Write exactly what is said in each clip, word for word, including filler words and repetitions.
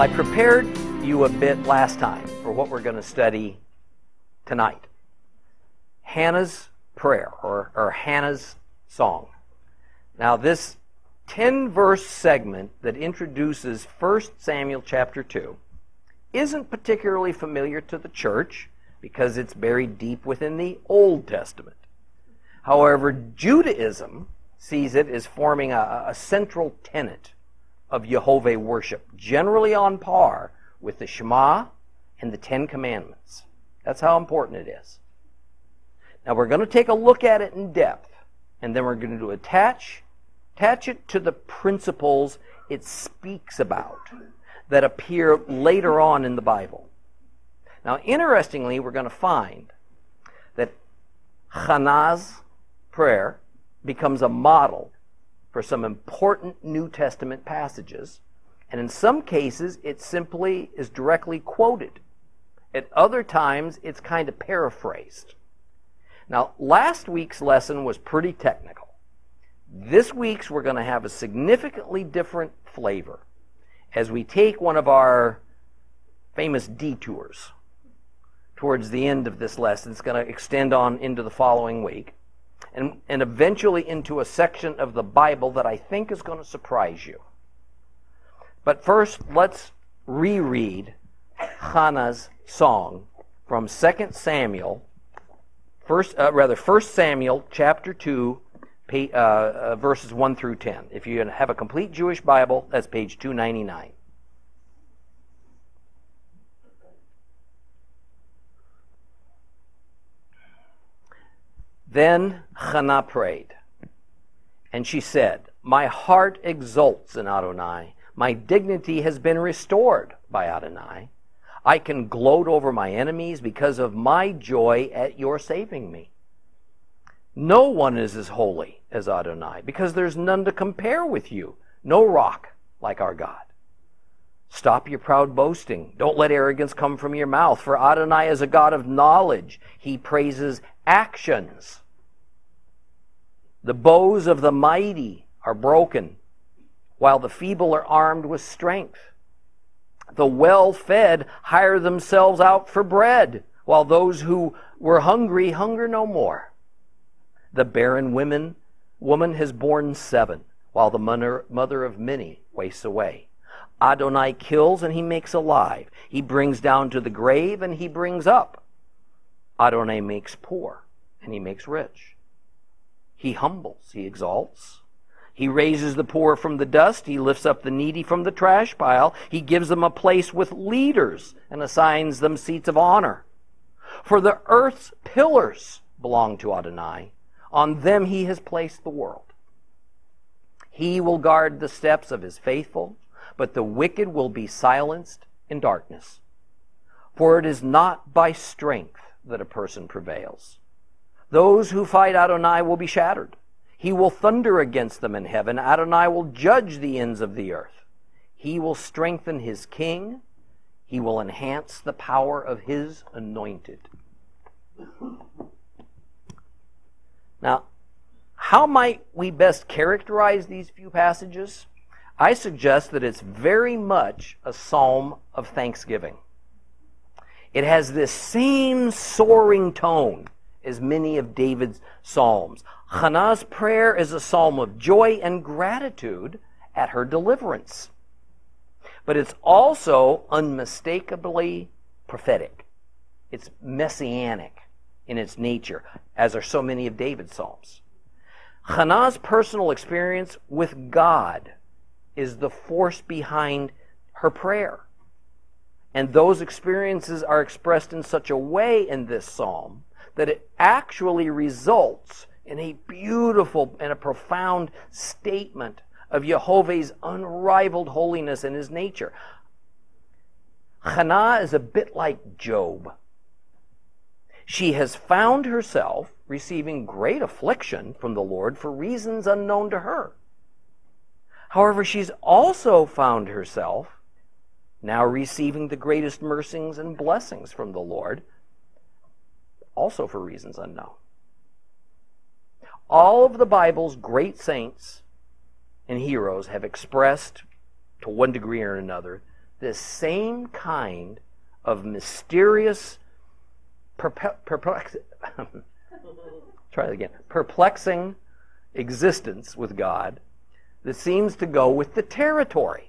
I prepared you a bit last time for what we're going to study tonight. Hannah's prayer, or, or Hannah's song. Now this ten-verse segment that introduces First Samuel chapter two isn't particularly familiar to the church because it's buried deep within the Old Testament. However, Judaism sees it as forming a, a central tenet of Yehovah worship, generally on par with the Shema and the Ten Commandments. That's how important it is. Now we're going to take a look at it in depth, and then we're going to attach, attach it to the principles it speaks about that appear later on in the Bible. Now, interestingly, we're going to find that Hannah's prayer becomes a model for some important New Testament passages, and in some cases it simply is directly quoted. At other times it's kind of paraphrased. Now, last week's lesson was pretty technical. This week's we're going to have a significantly different flavor as we take one of our famous detours towards the end of this lesson. It's going to extend on into the following week. And, and eventually into a section of the Bible that I think is going to surprise you. But first, let's reread Hannah's song from Second Samuel, first, uh, rather First Samuel chapter two, uh, uh, verses one through ten. If you have a complete Jewish Bible, that's page two ninety-nine. Then Hannah prayed, and she said, "My heart exults in Adonai. My dignity has been restored by Adonai. I can gloat over my enemies because of my joy at your saving me. No one is as holy as Adonai, because there's none to compare with you, no rock like our God. Stop your proud boasting. Don't let arrogance come from your mouth, for Adonai is a God of knowledge. He praises actions. The bows of the mighty are broken, while the feeble are armed with strength. The well-fed hire themselves out for bread, while those who were hungry hunger no more. The barren women, woman has borne seven, while the mother, mother of many wastes away. Adonai kills and he makes alive. He brings down to the grave and he brings up. Adonai makes poor and he makes rich. He humbles, he exalts. He raises the poor from the dust. He lifts up the needy from the trash pile. He gives them a place with leaders and assigns them seats of honor. For the earth's pillars belong to Adonai. On them he has placed the world. He will guard the steps of his faithful, but the wicked will be silenced in darkness. For it is not by strength that a person prevails. Those who fight Adonai will be shattered. He will thunder against them in heaven. Adonai will judge the ends of the earth. He will strengthen his king. He will enhance the power of his anointed. Now, how might we best characterize these few passages? I suggest that it's very much a psalm of thanksgiving. It has this same soaring tone as many of David's psalms. Hannah's prayer is a psalm of joy and gratitude at her deliverance. But it's also unmistakably prophetic. It's messianic in its nature, as are so many of David's psalms. Hannah's personal experience with God is the force behind her prayer. And those experiences are expressed in such a way in this psalm that it actually results in a beautiful and a profound statement of Yehovah's unrivaled holiness and his nature. Hannah is a bit like Job. She has found herself receiving great affliction from the Lord for reasons unknown to her. However, she's also found herself now receiving the greatest mercies and blessings from the Lord, also for reasons unknown. All of the Bible's great saints and heroes have expressed, to one degree or another, this same kind of mysterious, perpe- perplex- try it again, perplexing existence with God that seems to go with the territory.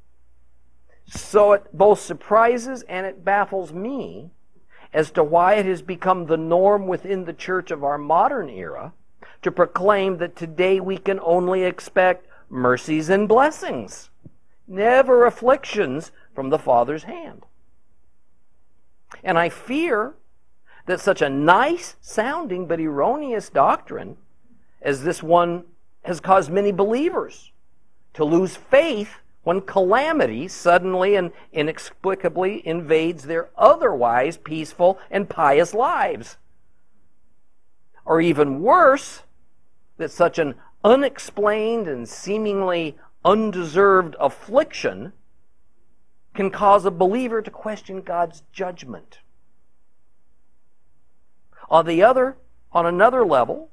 So it both surprises and it baffles me as to why it has become the norm within the church of our modern era to proclaim that today we can only expect mercies and blessings, never afflictions from the Father's hand. And I fear that such a nice sounding but erroneous doctrine as this one has caused many believers to lose faith when calamity suddenly and inexplicably invades their otherwise peaceful and pious lives. Or even worse, that such an unexplained and seemingly undeserved affliction can cause a believer to question God's judgment. On the other, on another level,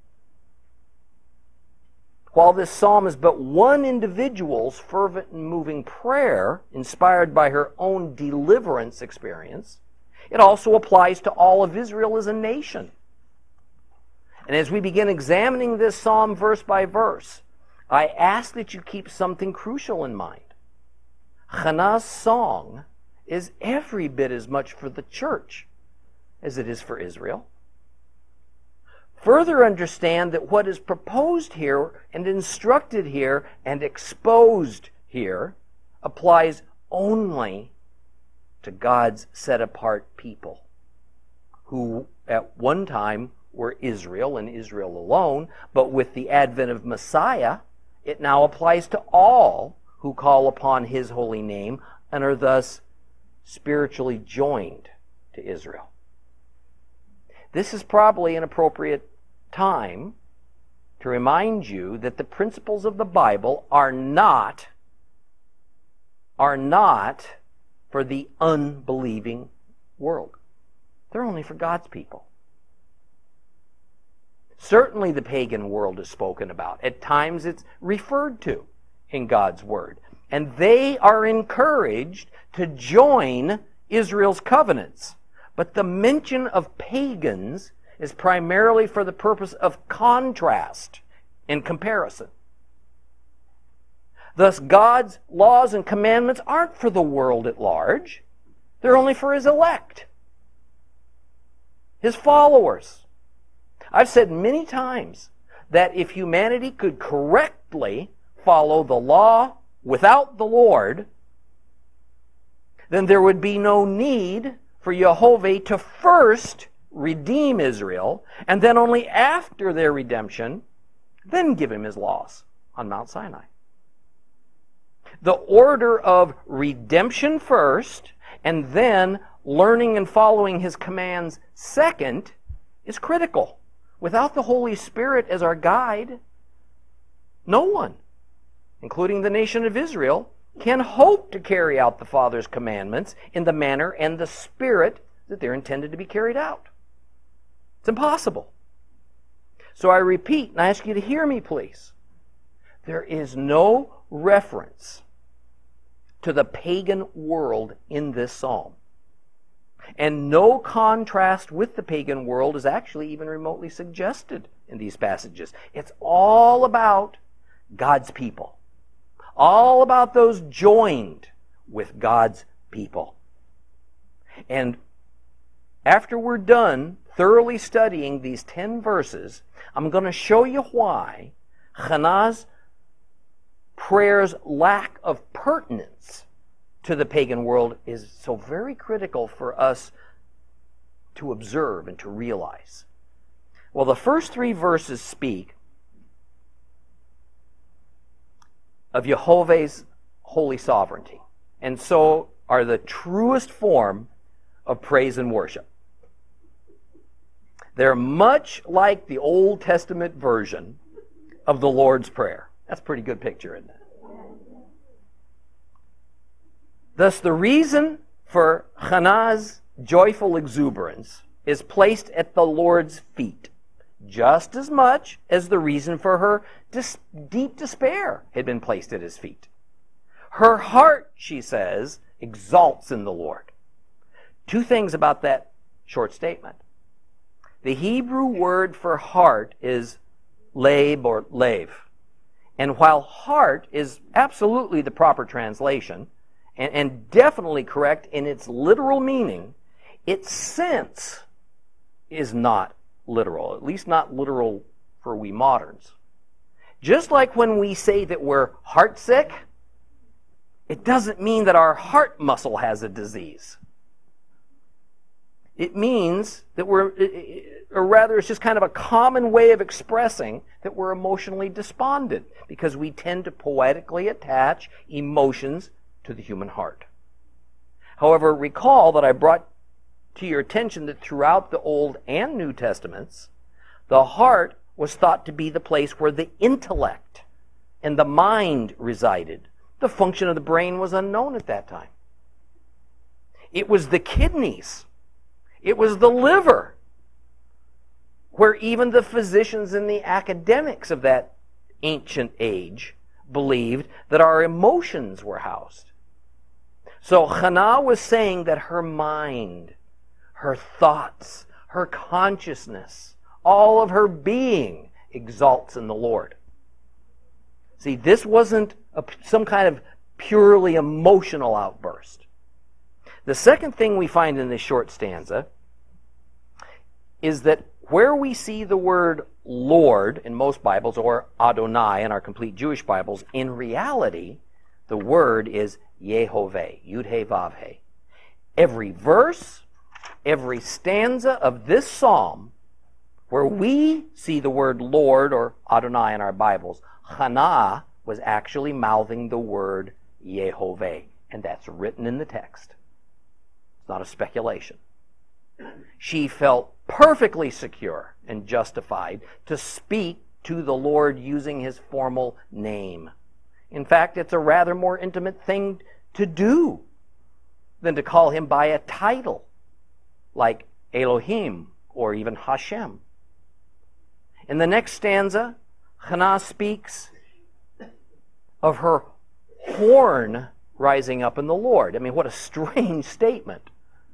while this psalm is but one individual's fervent and moving prayer inspired by her own deliverance experience, it also applies to all of Israel as a nation. And as we begin examining this psalm verse by verse, I ask that you keep something crucial in mind. Hannah's song is every bit as much for the church as it is for Israel. Further understand that what is proposed here and instructed here and exposed here applies only to God's set-apart people, who at one time were Israel and Israel alone, but with the advent of Messiah, it now applies to all who call upon His holy name and are thus spiritually joined to Israel. This is probably an appropriate time to remind you that the principles of the Bible are not, are not for the unbelieving world. They're only for God's people. Certainly the pagan world is spoken about. At times it's referred to in God's Word. And they are encouraged to join Israel's covenants. But the mention of pagans is primarily for the purpose of contrast and comparison. Thus, God's laws and commandments aren't for the world at large. They're only for His elect, His followers. I've said many times that if humanity could correctly follow the law without the Lord, then there would be no need for Jehovah to first redeem Israel, and then only after their redemption, then give Him His laws on Mount Sinai. The order of redemption first, and then learning and following His commands second, is critical. Without the Holy Spirit as our guide, no one, including the nation of Israel, can hope to carry out the Father's commandments in the manner and the spirit that they're intended to be carried out. It's impossible. So I repeat, and I ask you to hear me, please. There is no reference to the pagan world in this psalm. And no contrast with the pagan world is actually even remotely suggested in these passages. It's all about God's people. All about those joined with God's people. And after we're done thoroughly studying these ten verses, I'm going to show you why Hannah's prayer's lack of pertinence to the pagan world is so very critical for us to observe and to realize. Well, the first three verses speak of Jehovah's holy sovereignty, and so are the truest form of praise and worship. They're much like the Old Testament version of the Lord's Prayer. That's a pretty good picture, isn't it? Thus, the reason for Hannah's joyful exuberance is placed at the Lord's feet, just as much as the reason for her dis- deep despair had been placed at His feet. Her heart, she says, exalts in the Lord. Two things about that short statement. The Hebrew word for heart is leb or lev. And while heart is absolutely the proper translation, and, and definitely correct in its literal meaning, its sense is not literal, at least not literal for we moderns. Just like when we say that we're heartsick, it doesn't mean that our heart muscle has a disease. It means that we're, or rather it's just kind of a common way of expressing that we're emotionally despondent, because we tend to poetically attach emotions to the human heart. However, recall that I brought to your attention that throughout the Old and New Testaments, the heart was thought to be the place where the intellect and the mind resided. The function of the brain was unknown at that time. It was the kidneys. It was the liver, where even the physicians and the academics of that ancient age believed that our emotions were housed. So Hannah was saying that her mind, her thoughts, her consciousness, all of her being exalts in the Lord. See, this wasn't a, some kind of purely emotional outburst. The second thing we find in this short stanza is that where we see the word Lord in most Bibles, or Adonai in our complete Jewish Bibles, in reality, the word is Yehovah, Yud-He Vav-He. Every verse, every stanza of this psalm, where we see the word Lord or Adonai in our Bibles, Hannah was actually mouthing the word Yehovah, and that's written in the text. It's not a speculation. She felt perfectly secure and justified to speak to the Lord using his formal name. In fact, it's a rather more intimate thing to do than to call him by a title like Elohim or even Hashem. In the next stanza, Hannah speaks of her horn rising up in the Lord. I mean, what a strange statement.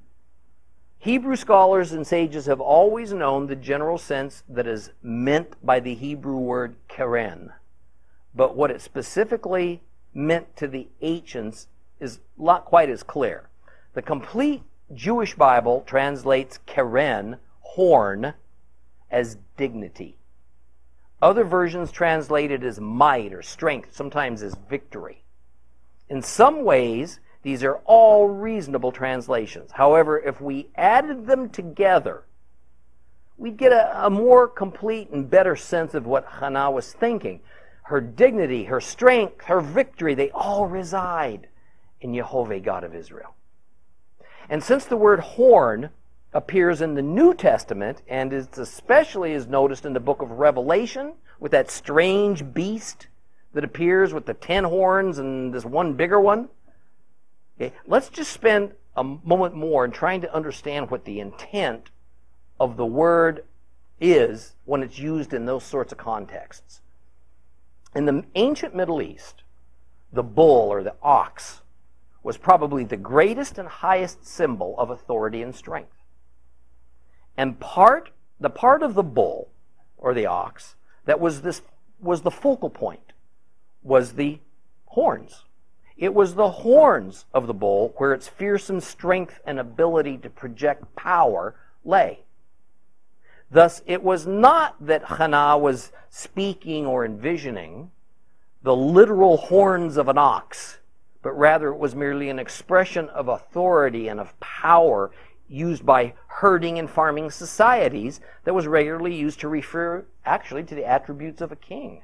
Hebrew scholars and sages have always known the general sense that is meant by the Hebrew word keren. But what it specifically meant to the ancients is not quite as clear. The complete Jewish Bible translates keren, horn, as dignity. Other versions translate it as might or strength, sometimes as victory. In some ways, these are all reasonable translations. However, if we added them together, we'd get a, a more complete and better sense of what Hannah was thinking. Her dignity, her strength, her victory, they all reside in Yehovah, God of Israel. And since the word horn appears in the New Testament, and is especially is noticed in the book of Revelation, with that strange beast that appears with the ten horns and this one bigger one, okay, let's just spend a moment more in trying to understand what the intent of the word is when it's used in those sorts of contexts. In the ancient Middle East, the bull or the ox was probably the greatest and highest symbol of authority and strength. And part, the part of the bull or the ox that was this was the focal point was the horns. It was the horns of the bull where its fearsome strength and ability to project power lay. Thus, it was not that Hannah was speaking or envisioning the literal horns of an ox, but rather it was merely an expression of authority and of power used by herding and farming societies that was regularly used to refer actually to the attributes of a king.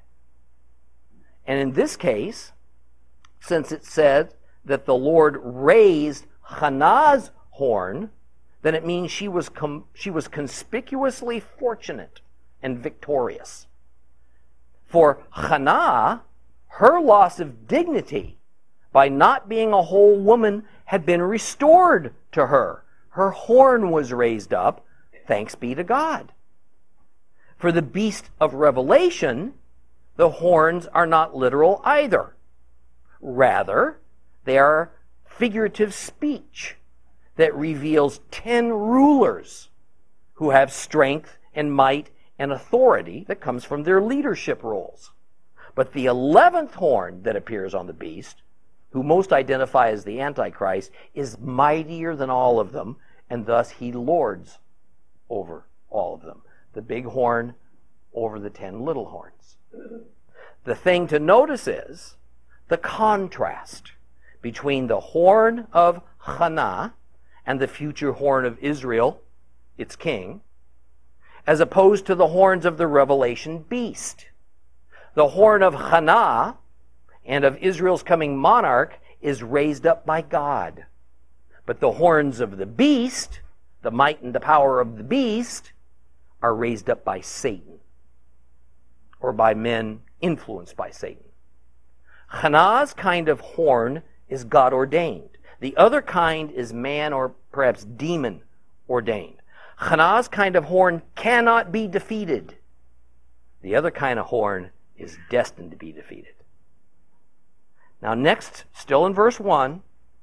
And in this case, since it said that the Lord raised Hannah's horn, then it means she was com- she was conspicuously fortunate and victorious. For Hannah, her loss of dignity by not being a whole woman had been restored to her. Her horn was raised up, thanks be to God. For the beast of Revelation, the horns are not literal either. Rather, They are figurative speech that reveals ten rulers who have strength and might and authority that comes from their leadership roles. But the eleventh horn that appears on the beast, who most identify as the Antichrist, is mightier than all of them, and thus he lords over all of them. The big horn over the ten little horns. The thing to notice is the contrast between the horn of Hannah and the future horn of Israel, its king, as opposed to the horns of the Revelation beast. The horn of Hannah and of Israel's coming monarch is raised up by God. But the horns of the beast, the might and the power of the beast, are raised up by Satan, or by men influenced by Satan. Hannah's kind of horn is God-ordained. The other kind is man or perhaps demon-ordained. Hannah's kind of horn cannot be defeated. The other kind of horn is destined to be defeated. Now next, still in verse one,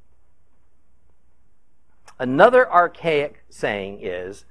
another archaic saying is,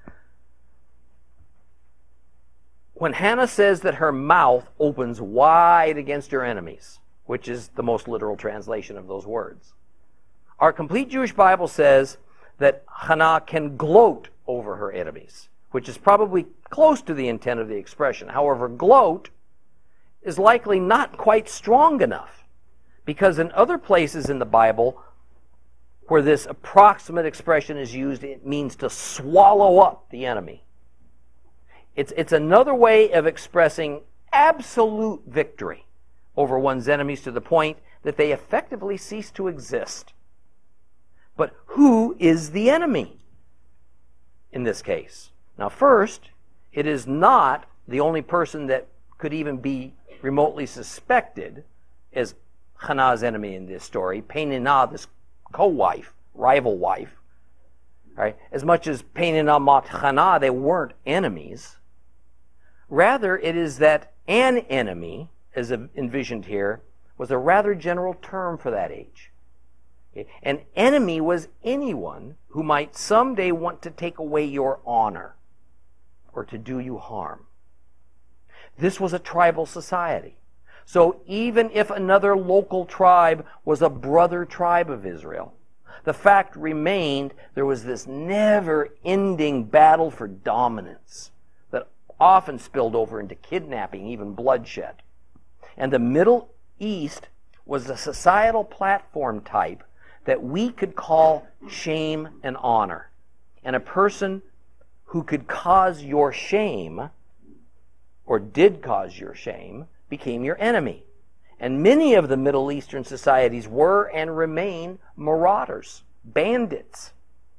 when Hannah says that her mouth opens wide against her enemies, which is the most literal translation of those words, our complete Jewish Bible says that Hannah can gloat over her enemies, which is probably close to the intent of the expression. However, gloat is likely not quite strong enough, because in other places in the Bible where this approximate expression is used, it means to swallow up the enemy. It's, it's another way of expressing absolute victory over one's enemies to the point that they effectively cease to exist. But who is the enemy in this case? Now, first, it is not the only person that could even be remotely suspected as Hannah's enemy in this story. Peninnah, this co-wife, rival wife. Right? As much as Peninnah mocked Hannah, they weren't enemies. Rather, it is that an enemy, as envisioned here, was a rather general term for that age. An enemy was anyone who might someday want to take away your honor or to do you harm. This was a tribal society. So even if another local tribe was a brother tribe of Israel, the fact remained there was this never-ending battle for dominance that often spilled over into kidnapping, even bloodshed. And the Middle East was a societal platform type that we could call shame and honor. And a person who could cause your shame, or did cause your shame, became your enemy. And many of the Middle Eastern societies were and remain marauders, bandits.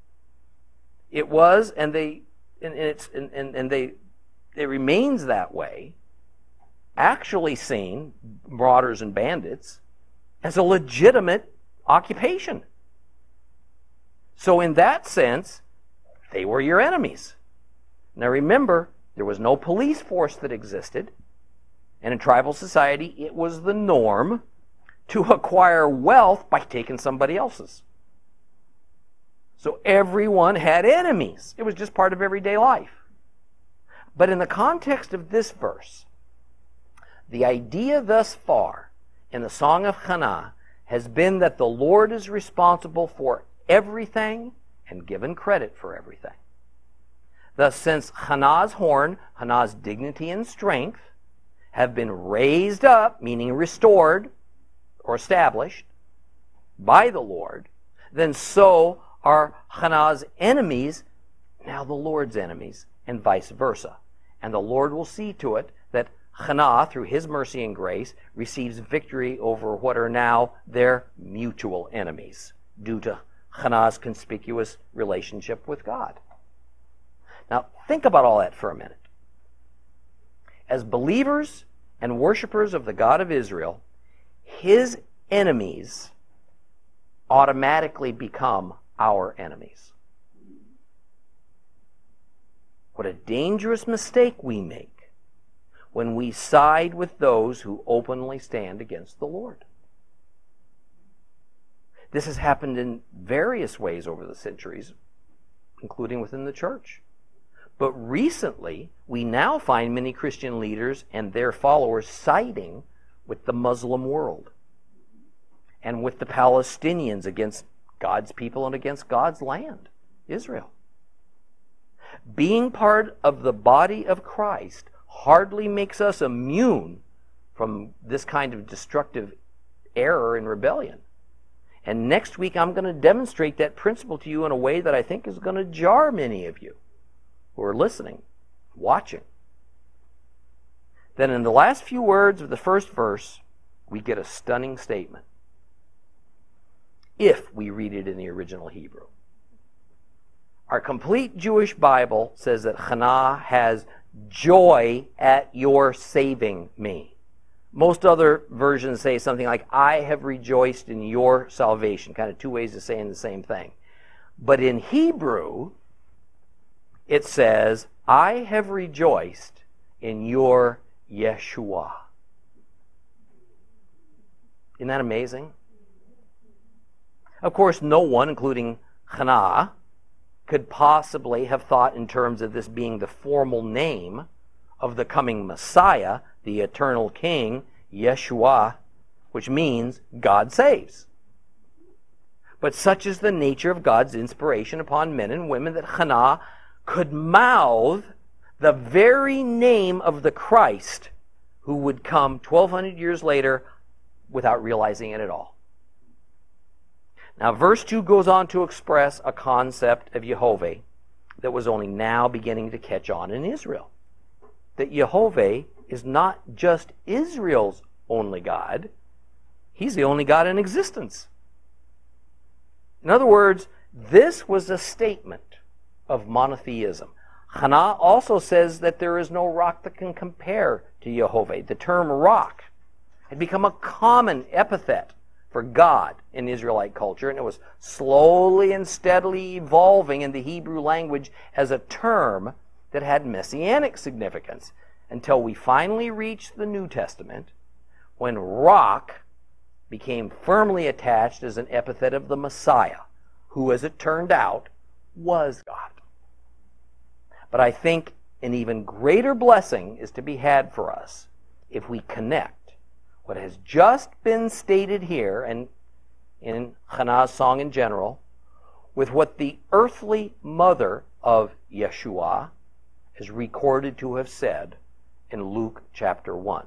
It was, and they, and it's, and, and, and they, it remains that way, actually seen, marauders and bandits, as a legitimate occupation. So in that sense, they were your enemies. Now remember, there was no police force that existed, and in tribal society, it was the norm to acquire wealth by taking somebody else's. So everyone had enemies. It was just part of everyday life. But in the context of this verse, the idea thus far in the Song of Hannah has been that the Lord is responsible for everything and given credit for everything. Thus, since Hannah's horn, Hannah's dignity and strength, have been raised up, meaning restored or established, by the Lord, then so are Hannah's enemies now the Lord's enemies, and vice versa. And the Lord will see to it that Hannah, through His mercy and grace, receives victory over what are now their mutual enemies, due to Hannah's conspicuous relationship with God. Now, think about all that for a minute. As believers and worshipers of the God of Israel, His enemies automatically become our enemies. What a dangerous mistake we make when we side with those who openly stand against the Lord. This has happened in various ways over the centuries, including within the church. But recently, we now find many Christian leaders and their followers siding with the Muslim world and with the Palestinians against God's people and against God's land, Israel. Being part of the body of Christ hardly makes us immune from this kind of destructive error and rebellion. And next week I'm going to demonstrate that principle to you in a way that I think is going to jar many of you who are listening, watching. Then in the last few words of the first verse, we get a stunning statement. If we read it in the original Hebrew. Our complete Jewish Bible says that Chana has joy at your saving me. Most other versions say something like, I have rejoiced in your salvation. Kind of two ways of saying the same thing. But in Hebrew, it says, I have rejoiced in your Yeshua. Isn't that amazing? Of course, no one, including Chana, could possibly have thought in terms of this being the formal name of the coming Messiah, the eternal King, Yeshua, which means God saves. But such is the nature of God's inspiration upon men and women that Chana could mouth the very name of the Christ who would come twelve hundred years later without realizing it at all. Now, verse two goes on to express a concept of Yehovah that was only now beginning to catch on in Israel. That Yehovah is not just Israel's only God. He's the only God in existence. In other words, this was a statement of monotheism. Chana also says that there is no rock that can compare to Yehovah. The term rock had become a common epithet for God in Israelite culture, and it was slowly and steadily evolving in the Hebrew language as a term that had messianic significance until we finally reached the New Testament, when rock became firmly attached as an epithet of the Messiah, who, as it turned out, was God. But I think an even greater blessing is to be had for us if we connect what has just been stated here and in Chana's song in general with what the earthly mother of Yeshua is recorded to have said in Luke chapter one.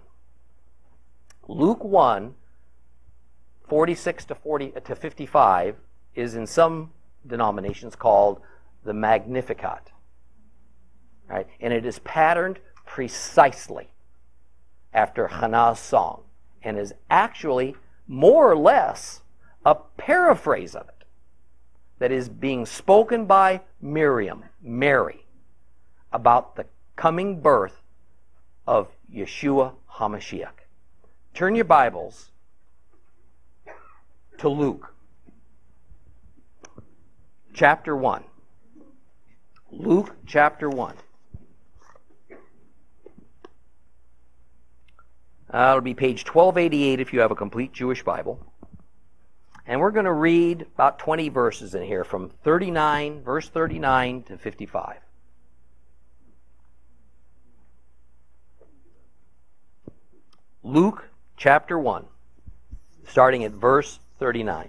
Luke one, forty-six to forty to fifty-five is in some denominations called the Magnificat. Right? And it is patterned precisely after Chana's song, and is actually more or less a paraphrase of it that is being spoken by Miriam, Mary, about the coming birth of Yeshua HaMashiach. Turn your Bibles to Luke chapter one. Luke chapter one. Uh, it'll be page twelve eighty-eight if you have a complete Jewish Bible. And we're going to read about twenty verses in here from thirty-nine, verse thirty-nine to fifty-five. Luke chapter one, starting at verse thirty-nine.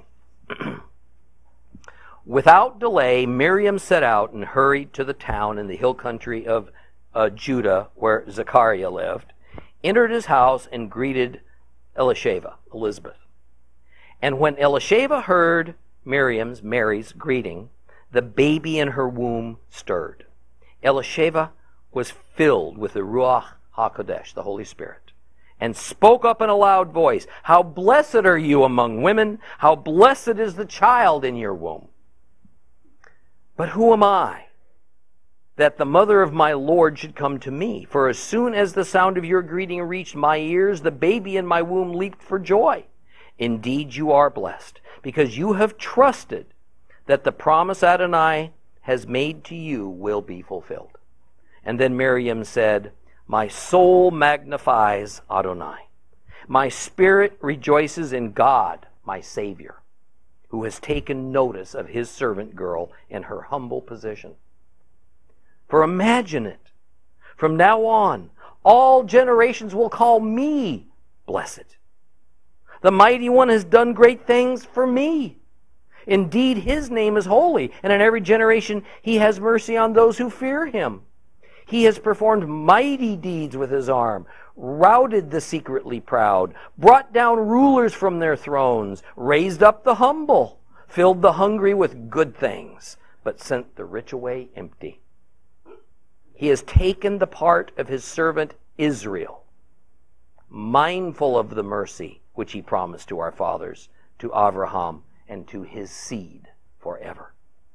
Without delay, Miriam set out and hurried to the town in the hill country of uh, Judah where Zechariah lived, entered his house and greeted Elisheva, Elizabeth. And when Elisheva heard Miriam's, Mary's, greeting, the baby in her womb stirred. Elisheva was filled with the Ruach HaKodesh, the Holy Spirit, and spoke up in a loud voice, "How blessed are you among women! How blessed is the child in your womb! But who am I, that the mother of my Lord should come to me? For as soon as the sound of your greeting reached my ears, the baby in my womb leaped for joy. Indeed, you are blessed, because you have trusted that the promise Adonai has made to you will be fulfilled." And then Miriam said, "My soul magnifies Adonai. My spirit rejoices in God, my Savior. who has taken notice of his servant girl in her humble position. For imagine it, from now on, all generations will call me blessed. The Mighty One has done great things for me. Indeed, his name is holy, and in every generation he has mercy on those who fear him. He has performed mighty deeds with his arm, routed the secretly proud, brought down rulers from their thrones, raised up the humble, filled the hungry with good things, but sent the rich away empty. He has taken the part of his servant Israel, mindful of the mercy which he promised to our fathers, to Abraham, and to his seed forever.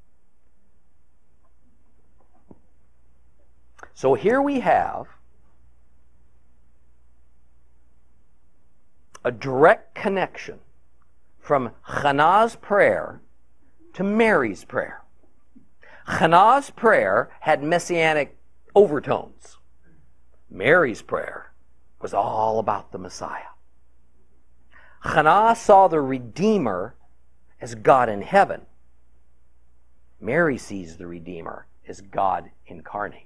So here we have a direct connection from Hannah's prayer to Mary's prayer. Hannah's prayer had messianic overtones. Mary's prayer was all about the Messiah. Hannah saw the Redeemer as God in heaven. Mary sees the Redeemer as God incarnate.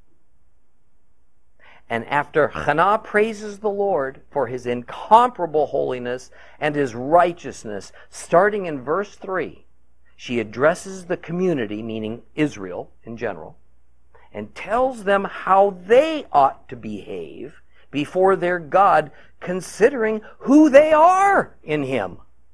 And after Hannah praises the Lord for his incomparable holiness and his righteousness, starting in verse three, she addresses the community, meaning Israel in general, and tells them how they ought to behave before their God, considering who they are in him.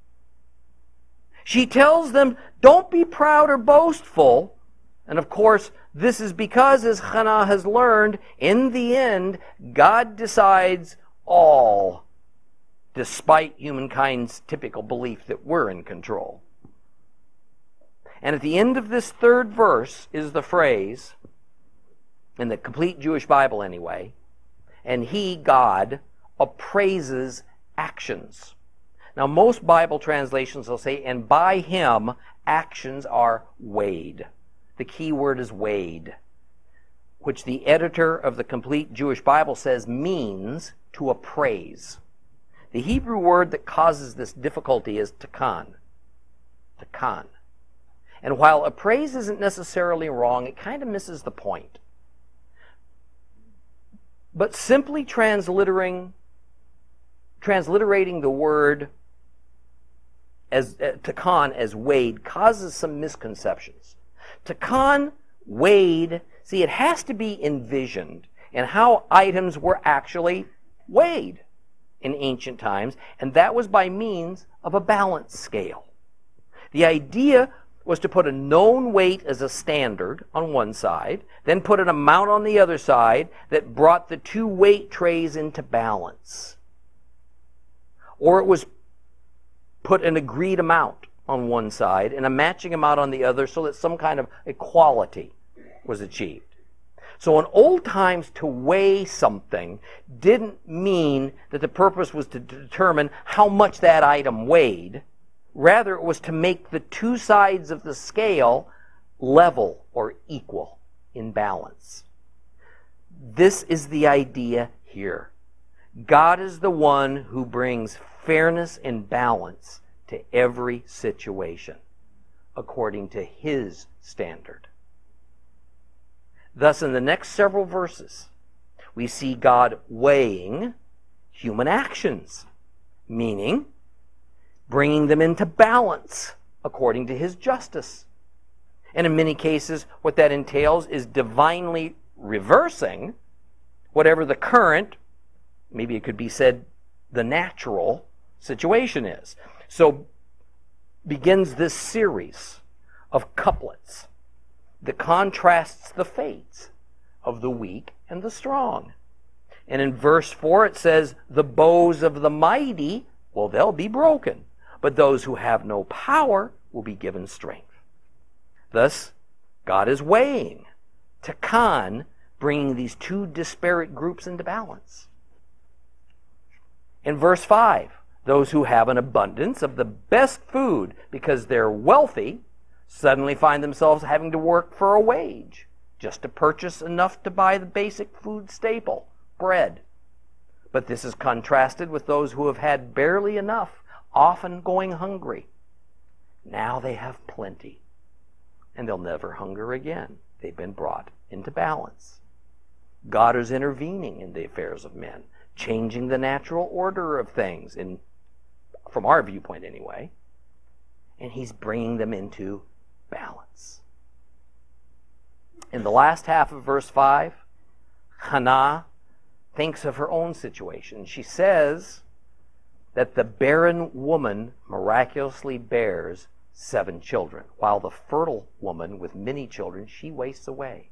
She tells them, don't be proud or boastful. And of course, this is because, as Hannah has learned, in the end, God decides all, despite humankind's typical belief that we're in control. And at the end of this third verse is the phrase, in the complete Jewish Bible anyway, and he, God, appraises actions. Now, most Bible translations will say, and by him, actions are weighed. The key word is weighed, which the editor of the complete Jewish Bible says means to appraise. The Hebrew word that causes this difficulty is takan. Takan. And while appraise isn't necessarily wrong, it kind of misses the point. But simply transliterating, transliterating the word as uh, takan as weighed causes some misconceptions. Takan, weighed, see, it has to be envisioned in how items were actually weighed in ancient times, and that was by means of a balance scale. The idea was to put a known weight as a standard on one side, then put an amount on the other side that brought the two weight trays into balance. Or it was put an agreed amount on one side and a matching amount on the other so that some kind of equality was achieved. So in old times, to weigh something didn't mean that the purpose was to determine how much that item weighed. Rather, it was to make the two sides of the scale level or equal in balance. This is the idea here. God is the one who brings fairness and balance to every situation according to his standard. Thus, in the next several verses, we see God weighing human actions, meaning bringing them into balance according to his justice. And in many cases, what that entails is divinely reversing whatever the current, maybe it could be said the natural situation is. So begins this series of couplets that contrasts the fates of the weak and the strong. And in verse four it says, the bows of the mighty, well, they'll be broken, but those who have no power will be given strength. Thus, God is weighing, takan, bringing these two disparate groups into balance. In verse five, those who have an abundance of the best food because they're wealthy suddenly find themselves having to work for a wage just to purchase enough to buy the basic food staple, bread. But this is contrasted with those who have had barely enough, often going hungry. Now they have plenty, and they'll never hunger again. They've been brought into balance. God is intervening in the affairs of men, changing the natural order of things, in, from our viewpoint anyway, and he's bringing them into balance. In the last half of verse five, Hannah thinks of her own situation. She says that the barren woman miraculously bears seven children, while the fertile woman with many children, she wastes away.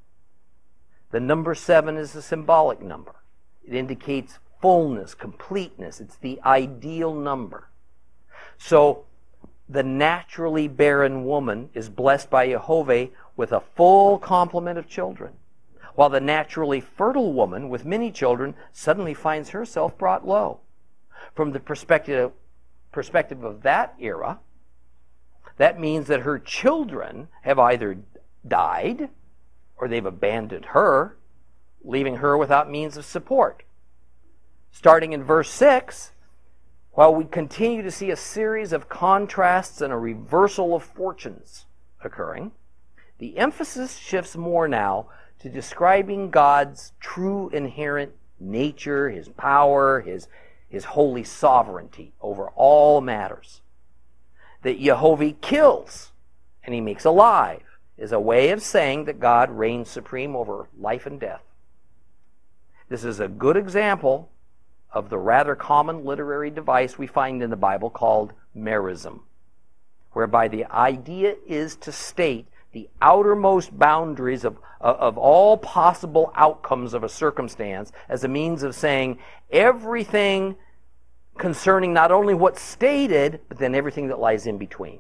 The number seven is a symbolic number. It indicates fullness, completeness. It's the ideal number. So the naturally barren woman is blessed by Jehovah with a full complement of children, while the naturally fertile woman with many children suddenly finds herself brought low. From the perspective, perspective of that era, that means that her children have either died or they've abandoned her, leaving her without means of support. Starting in verse six, while we continue to see a series of contrasts and a reversal of fortunes occurring, the emphasis shifts more now to describing God's true inherent nature, his power, his, his holy sovereignty over all matters. That Jehovah kills and he makes alive is a way of saying that God reigns supreme over life and death. This is a good example of the rather common literary device we find in the Bible called merism, whereby the idea is to state the outermost boundaries of, of all possible outcomes of a circumstance as a means of saying everything concerning not only what's stated, but then everything that lies in between.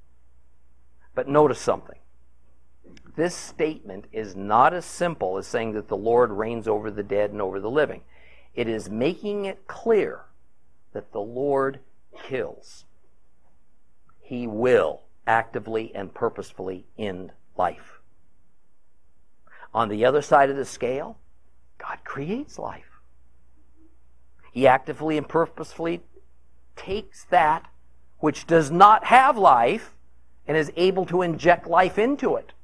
But notice something. This statement is not as simple as saying that the Lord reigns over the dead and over the living. It is making it clear that the Lord kills. He will actively and purposefully end life. On the other side of the scale, God creates life. He actively and purposefully takes that which does not have life and is able to inject life into it.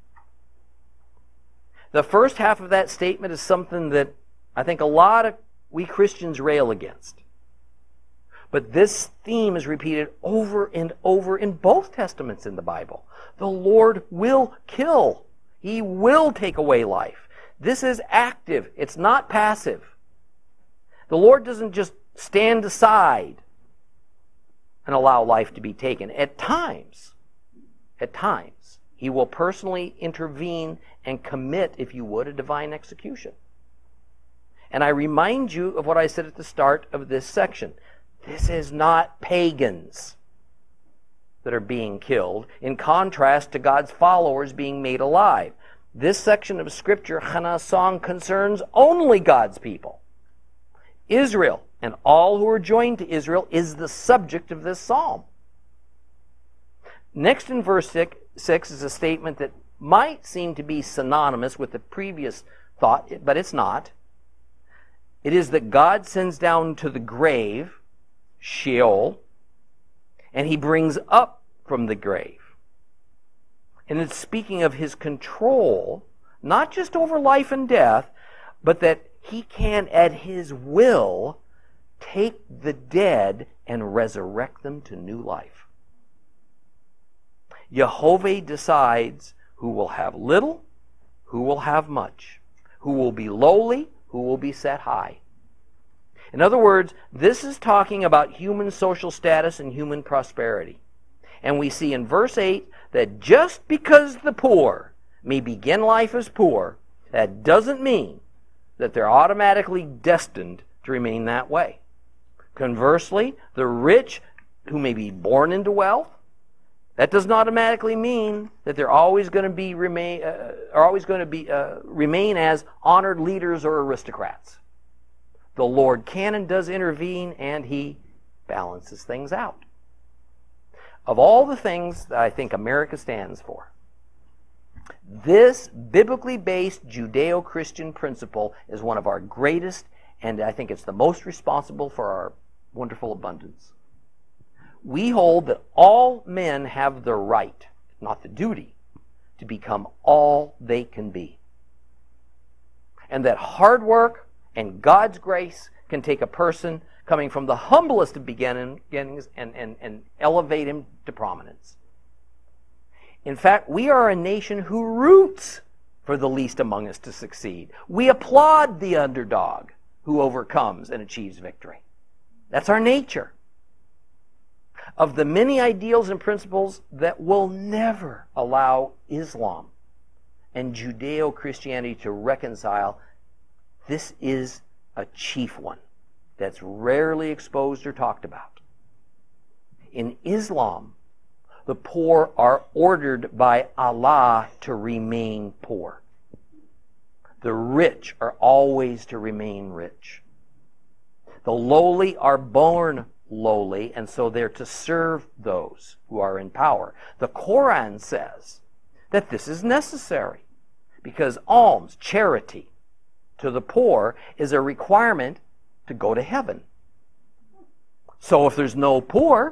The first half of that statement is something that I think a lot of we Christians rail against. But this theme is repeated over and over in both Testaments in the Bible. The Lord will kill. He will take away life. This is active. It's not passive. The Lord doesn't just stand aside and allow life to be taken. At times, at times, he will personally intervene and commit, if you would, a divine execution. And I remind you of what I said at the start of this section. This is not pagans that are being killed, in contrast to God's followers being made alive. This section of Scripture, Hannah's song, concerns only God's people. Israel, and all who are joined to Israel, is the subject of this psalm. Next in verse six is a statement that might seem to be synonymous with the previous thought, but it's not. It is that God sends down to the grave, Sheol, and he brings up from the grave. And it's speaking of his control, not just over life and death, but that he can, at his will, take the dead and resurrect them to new life. Jehovah decides who will have little, who will have much, who will be lowly, who will be set high. In other words, this is talking about human social status and human prosperity. And we see in verse eight that just because the poor may begin life as poor, that doesn't mean that they're automatically destined to remain that way. Conversely, the rich who may be born into wealth, that does not automatically mean that they're always going to be remain uh, are always going to be uh, remain as honored leaders or aristocrats. The Lord can and does intervene, and he balances things out. Of all the things that I think America stands for, this biblically based Judeo-Christian principle is one of our greatest, and I think it's the most responsible for our wonderful abundance. we hold that all men have the right, not the duty, to become all they can be. And that hard work and God's grace can take a person coming from the humblest of beginnings and, and, and elevate him to prominence. In fact, we are a nation who roots for the least among us to succeed. We applaud the underdog who overcomes and achieves victory. That's our nature. Of the many ideals and principles that will never allow Islam and Judeo-Christianity to reconcile, this is a chief one that's rarely exposed or talked about. In Islam, the poor are ordered by Allah to remain poor. The rich are always to remain rich. The lowly are born lowly, and so they're to serve those who are in power. The Quran says that this is necessary because alms, charity to the poor, is a requirement to go to heaven. So if there's no poor,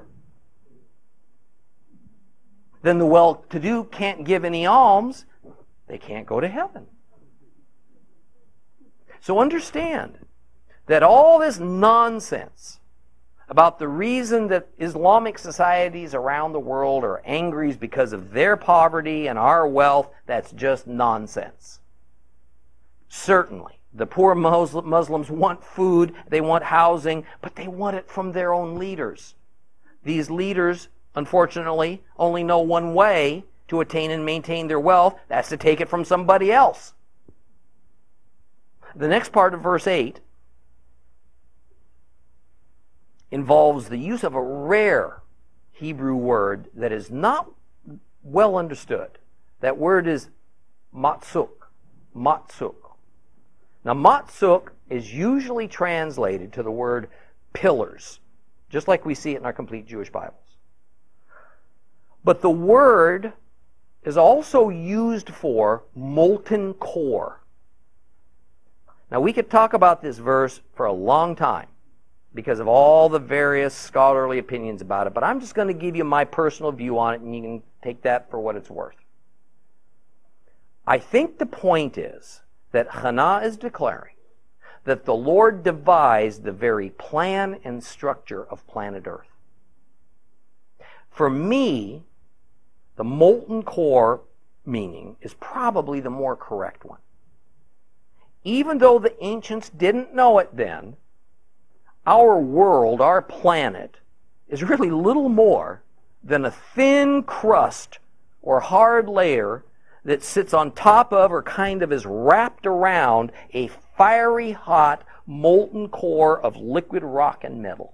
then the well-to-do can't give any alms. They can't go to heaven. So understand that all this nonsense about the reason that Islamic societies around the world are angry is because of their poverty and our wealth, that's just nonsense. Certainly, the poor Muslims want food, they want housing, but they want it from their own leaders. These leaders, unfortunately, only know one way to attain and maintain their wealth. That's to take it from somebody else. The next part of verse eight involves the use of a rare Hebrew word that is not well understood. That word is matzuk. Matzuk. Now, matzuk is usually translated to the word pillars, just like we see it in our complete Jewish Bibles. But the word is also used for molten core. Now, we could talk about this verse for a long time because of all the various scholarly opinions about it, but I'm just going to give you my personal view on it, and you can take that for what it's worth. I think the point is that Hannah is declaring that the Lord devised the very plan and structure of planet Earth. For me, the molten core meaning is probably the more correct one. Even though the ancients didn't know it then, our world, our planet, is really little more than a thin crust or hard layer that sits on top of or kind of is wrapped around a fiery hot molten core of liquid rock and metal.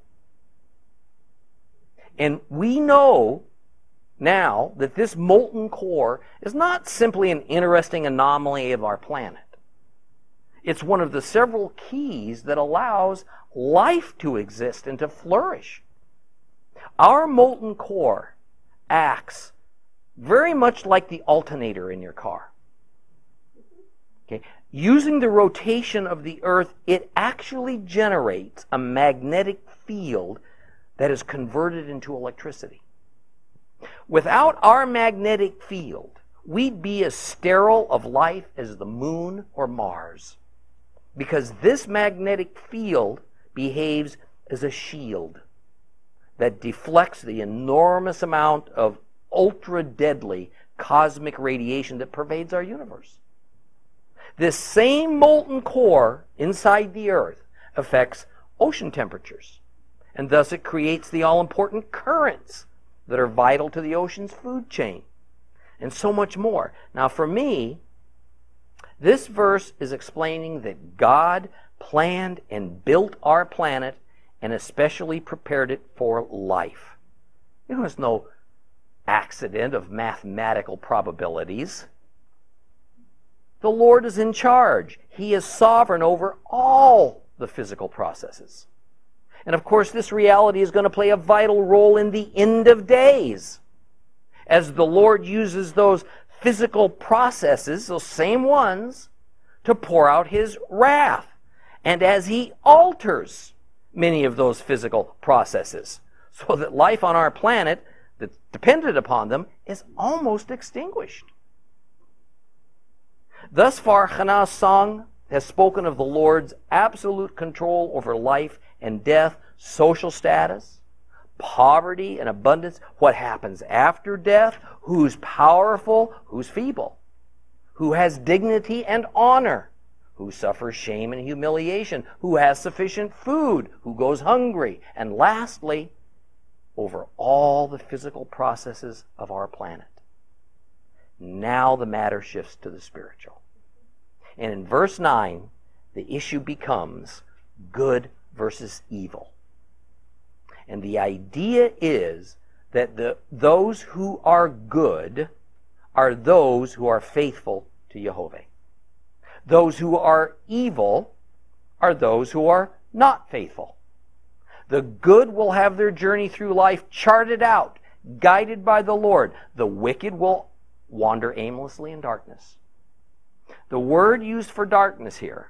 And we know now that this molten core is not simply an interesting anomaly of our planet. It's one of the several keys that allows life to exist and to flourish. Our molten core acts very much like the alternator in your car. Okay? Using the rotation of the Earth, it actually generates a magnetic field that is converted into electricity. Without our magnetic field, we'd be as sterile of life as the moon or Mars, because this magnetic field behaves as a shield that deflects the enormous amount of ultra-deadly cosmic radiation that pervades our universe. This same molten core inside the Earth affects ocean temperatures, and thus it creates the all-important currents that are vital to the ocean's food chain, and so much more. Now, for me, this verse is explaining that God planned and built our planet and especially prepared it for life. It was no accident of mathematical probabilities. The Lord is in charge. He is sovereign over all the physical processes. And of course, this reality is going to play a vital role in the end of days, as the Lord uses those physical processes, those same ones, to pour out His wrath, and as He alters many of those physical processes, so that life on our planet that's dependent upon them is almost extinguished. Thus far, Hannah's song has spoken of the Lord's absolute control over life and death, social status, poverty and abundance, what happens after death, who's powerful, who's feeble, who has dignity and honor, who suffers shame and humiliation, who has sufficient food, who goes hungry, and lastly, over all the physical processes of our planet. Now the matter shifts to the spiritual. And in verse nine, the issue becomes good versus evil. And the idea is that the, those who are good are those who are faithful to Jehovah. Those who are evil are those who are not faithful. The good will have their journey through life charted out, guided by the Lord. The wicked will wander aimlessly in darkness. The word used for darkness here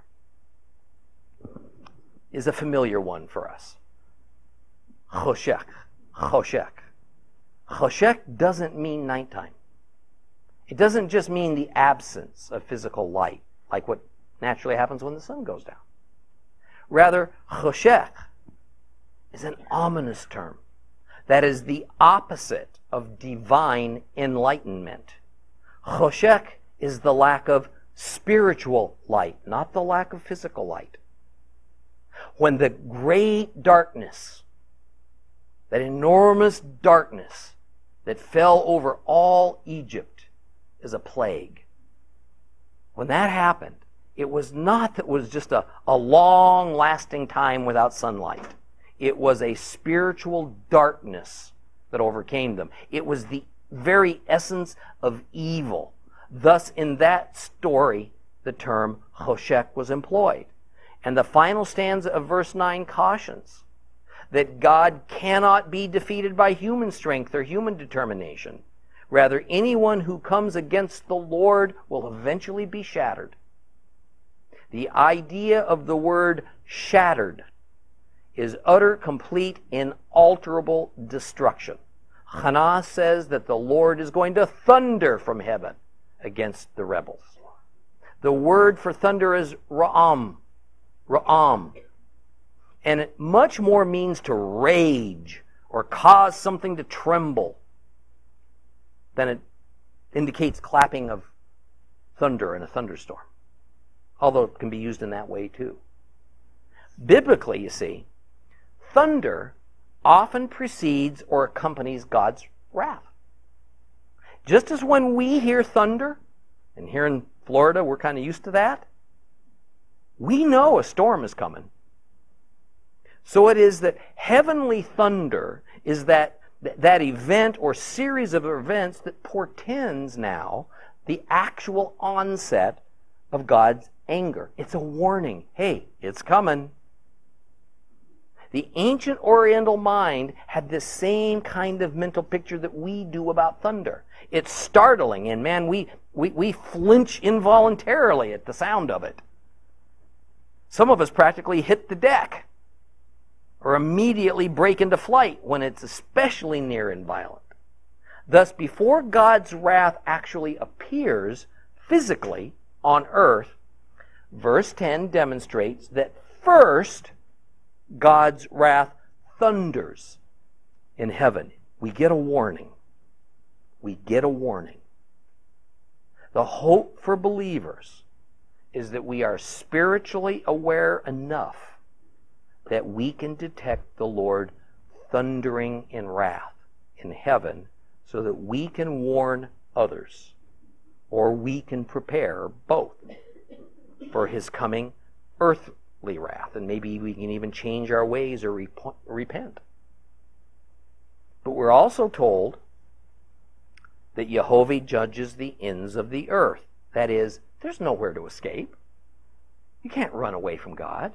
is a familiar one for us. Choshech. Choshech. Choshech doesn't mean nighttime. It doesn't just mean the absence of physical light, like what naturally happens when the sun goes down. Rather, choshech is an ominous term that is the opposite of divine enlightenment. Choshech is the lack of spiritual light, not the lack of physical light. When the great darkness, that enormous darkness that fell over all Egypt as a plague, when that happened, it was not that it was just a, a long-lasting time without sunlight. It was a spiritual darkness that overcame them. It was the very essence of evil. Thus, in that story, the term Choshech was employed. And the final stanza of verse nine cautions that God cannot be defeated by human strength or human determination. Rather, anyone who comes against the Lord will eventually be shattered. The idea of the word shattered is utter, complete, inalterable destruction. Hannah says that the Lord is going to thunder from heaven against the rebels. The word for thunder is ra'am. Ra'am. And it much more means to rage or cause something to tremble than it indicates clapping of thunder in a thunderstorm. Although it can be used in that way too. Biblically, you see, thunder often precedes or accompanies God's wrath. Just as when we hear thunder, and here in Florida we're kind of used to that, we know a storm is coming. So it is that heavenly thunder is that, that event or series of events that portends now the actual onset of God's anger. It's a warning. Hey, it's coming. The ancient Oriental mind had this same kind of mental picture that we do about thunder. It's startling, and man, we, we, we flinch involuntarily at the sound of it. Some of us practically hit the deck or immediately break into flight when it's especially near and violent. Thus, before God's wrath actually appears physically on earth, verse ten demonstrates that first God's wrath thunders in heaven. We get a warning. We get a warning. The hope for believers is that we are spiritually aware enough that we can detect the Lord thundering in wrath in heaven so that we can warn others, or we can prepare both for His coming earthly wrath, and maybe we can even change our ways or rep- repent. But we're also told that Jehovah judges the ends of the earth. That is, there's nowhere to escape. You can't run away from God.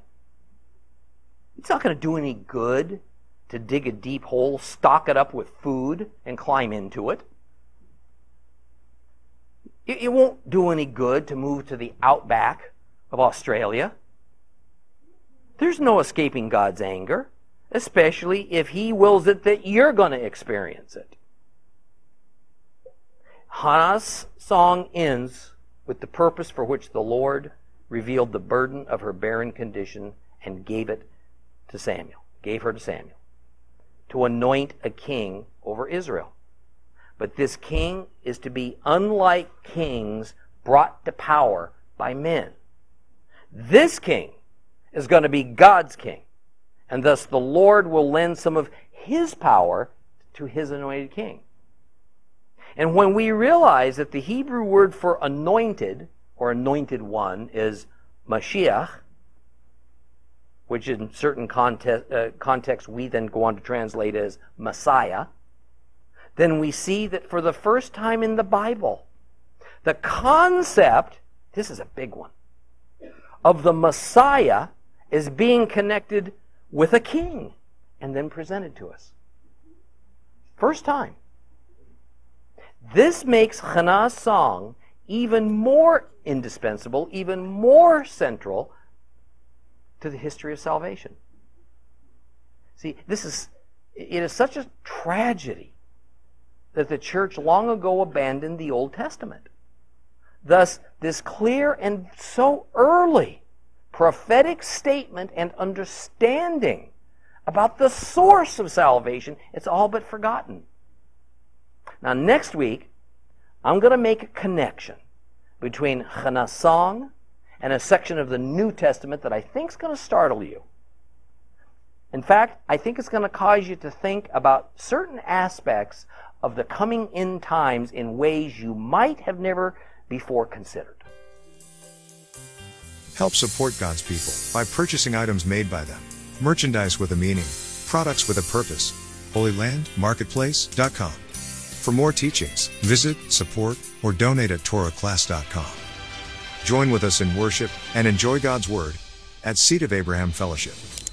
It's not going to do any good to dig a deep hole, stock it up with food, and climb into it. It, it won't do any good to move to the outback of Australia. There's no escaping God's anger. especially if He wills it that you're going to experience it. Hannah's song ends with the purpose for which the Lord revealed the burden of her barren condition and gave it to Samuel, gave her to Samuel, to anoint a king over Israel. But this king is to be unlike kings brought to power by men. This king is going to be God's king, and thus the Lord will lend some of His power to His anointed king. And when we realize that the Hebrew word for anointed, or anointed one, is Mashiach, which in certain context, uh, contexts we then go on to translate as Messiah, then we see that for the first time in the Bible, the concept, this is a big one, of the Messiah is being connected with a king and then presented to us. First time. This makes Hannah's song even more indispensable, even more central to the history of salvation. See, this is, it is such a tragedy that the church long ago abandoned the Old Testament. Thus, this clear and so early prophetic statement and understanding about the source of salvation, it's all but forgotten. Now, next week, I'm going to make a connection between Hannah's song and a section of the New Testament that I think is going to startle you. In fact, I think it's going to cause you to think about certain aspects of the coming end times in ways you might have never before considered. Help support God's people by purchasing items made by them. Merchandise with a meaning, products with a purpose. Holy Land Marketplace dot com. For more teachings, visit, support, or donate at Torah Class dot com. Join with us in worship and enjoy God's Word at Seed of Abraham Fellowship.